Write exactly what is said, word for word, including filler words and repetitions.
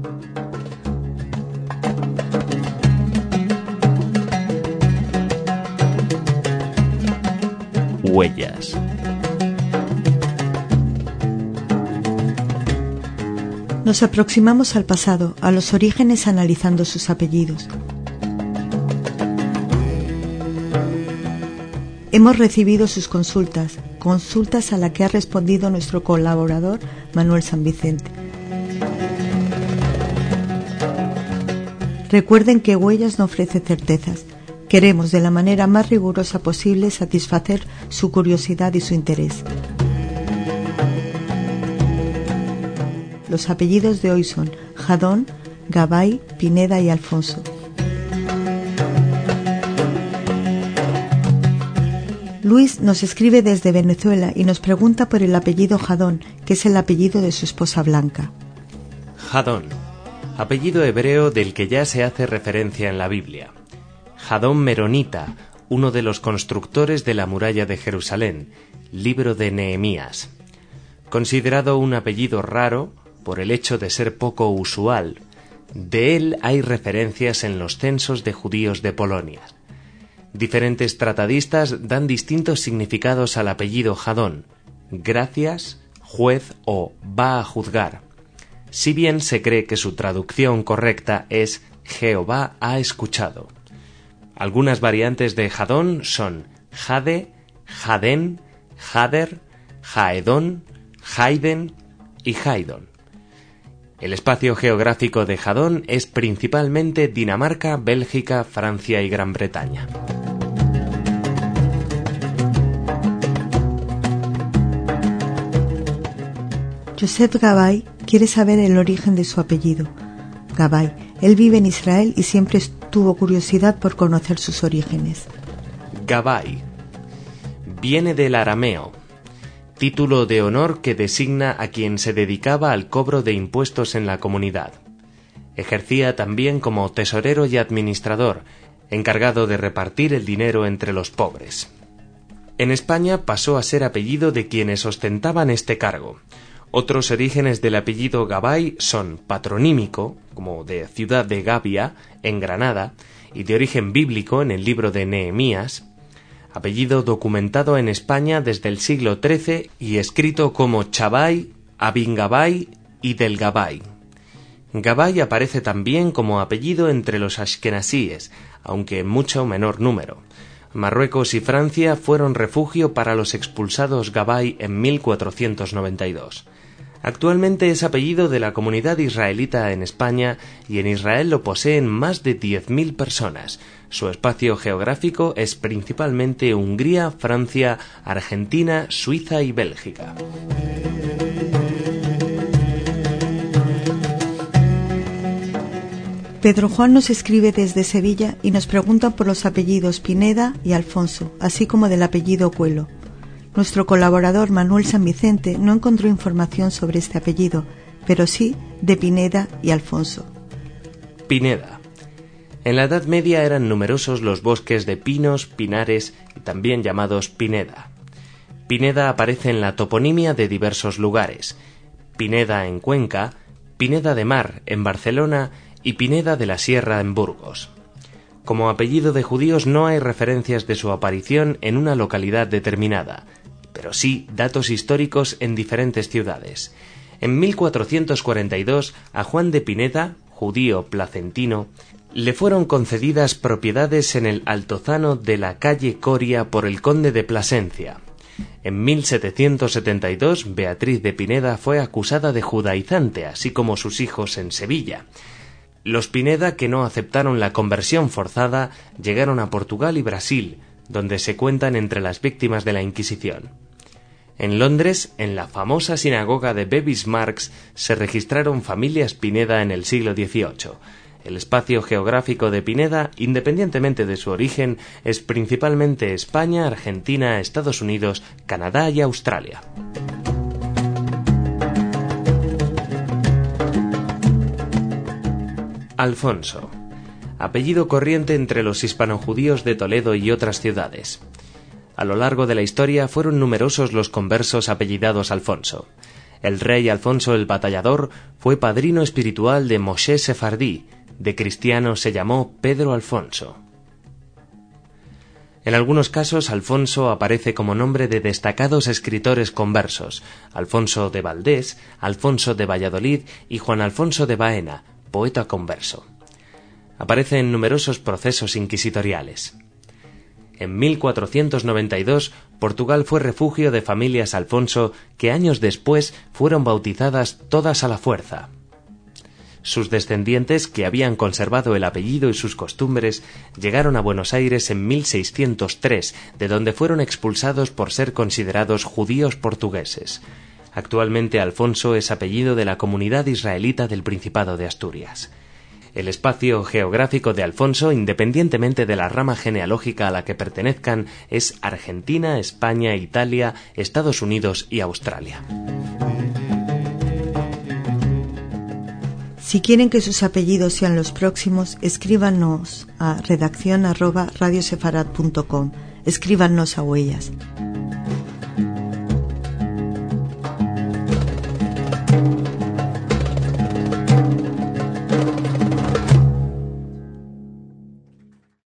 Huellas. Nos aproximamos al pasado, a los orígenes, analizando sus apellidos. Hemos recibido sus consultas, consultas a las que ha respondido nuestro colaborador Manuel San Vicente. Recuerden que Huellas no ofrece certezas. Queremos de la manera más rigurosa posible satisfacer su curiosidad y su interés. Los apellidos de hoy son Jadón, Gabay, Pineda y Alfonso. Luis nos escribe desde Venezuela y nos pregunta por el apellido Jadón, que es el apellido de su esposa Blanca. Jadón, apellido hebreo del que ya se hace referencia en la Biblia. Jadón Meronita, uno de los constructores de la muralla de Jerusalén, libro de Nehemías. Considerado un apellido raro por el hecho de ser poco usual, de él hay referencias en los censos de judíos de Polonia. Diferentes tratadistas dan distintos significados al apellido Jadón: gracias, juez o va a juzgar, si bien se cree que su traducción correcta es Jehová ha escuchado. Algunas variantes de Jadón son Jade, Jadén, Jader, Jaedón, Jaiden y Jaidón. El espacio geográfico de Jadón es principalmente Dinamarca, Bélgica, Francia y Gran Bretaña. Joseph Gabay quiere saber el origen de su apellido. Gabay, él vive en Israel y siempre tuvo curiosidad por conocer sus orígenes. Gabay viene del arameo, título de honor que designa a quien se dedicaba al cobro de impuestos en la comunidad. Ejercía también como tesorero y administrador, encargado de repartir el dinero entre los pobres. En España pasó a ser apellido de quienes ostentaban este cargo. Otros orígenes del apellido Gabay son patronímico, como de ciudad de Gabia, en Granada, y de origen bíblico en el libro de Nehemías, apellido documentado en España desde el siglo trece y escrito como Chabay, Abingabay y Del Gabay. Gabay aparece también como apellido entre los ashkenazíes, aunque en mucho menor número. Marruecos y Francia fueron refugio para los expulsados Gabay en mil cuatrocientos noventa y dos. Actualmente es apellido de la comunidad israelita en España y en Israel lo poseen más de diez mil personas. Su espacio geográfico es principalmente Hungría, Francia, Argentina, Suiza y Bélgica. Pedro Juan nos escribe desde Sevilla y nos pregunta por los apellidos Pineda y Alfonso, así como del apellido Cuelo. Nuestro colaborador Manuel San Vicente no encontró información sobre este apellido, pero sí de Pineda y Alfonso. Pineda. En la Edad Media eran numerosos los bosques de pinos, pinares y también llamados Pineda. Pineda aparece en la toponimia de diversos lugares: Pineda en Cuenca, Pineda de Mar en Barcelona y Pineda de la Sierra en Burgos. Como apellido de judíos no hay referencias de su aparición en una localidad determinada, pero sí datos históricos en diferentes ciudades. En mil cuatrocientos cuarenta y dos, a Juan de Pineda, judío placentino, le fueron concedidas propiedades en el altozano de la calle Coria por el conde de Plasencia. En mil setecientos setenta y dos, Beatriz de Pineda fue acusada de judaizante, así como sus hijos en Sevilla. Los Pineda, que no aceptaron la conversión forzada, llegaron a Portugal y Brasil, donde se cuentan entre las víctimas de la Inquisición. En Londres, en la famosa sinagoga de Bevis Marks, se registraron familias Pineda en el siglo dieciocho. El espacio geográfico de Pineda, independientemente de su origen, es principalmente España, Argentina, Estados Unidos, Canadá y Australia. Alfonso. Apellido corriente entre los hispanojudíos de Toledo y otras ciudades. A lo largo de la historia fueron numerosos los conversos apellidados Alfonso. El rey Alfonso el Batallador fue padrino espiritual de Moshe Sefardí. De cristiano se llamó Pedro Alfonso. En algunos casos, Alfonso aparece como nombre de destacados escritores conversos: Alfonso de Valdés, Alfonso de Valladolid y Juan Alfonso de Baena, poeta converso. Aparece en numerosos procesos inquisitoriales. En mil cuatrocientos noventa y dos, Portugal fue refugio de familias Alfonso que años después fueron bautizadas todas a la fuerza. Sus descendientes, que habían conservado el apellido y sus costumbres, llegaron a Buenos Aires en mil seiscientos tres, de donde fueron expulsados por ser considerados judíos portugueses. Actualmente Alfonso es apellido de la comunidad israelita del Principado de Asturias. El espacio geográfico de Alfonso, independientemente de la rama genealógica a la que pertenezcan, es Argentina, España, Italia, Estados Unidos y Australia. Si quieren que sus apellidos sean los próximos, escríbanos a redacción arroba radiosefarad punto com. Escríbanos a Huellas.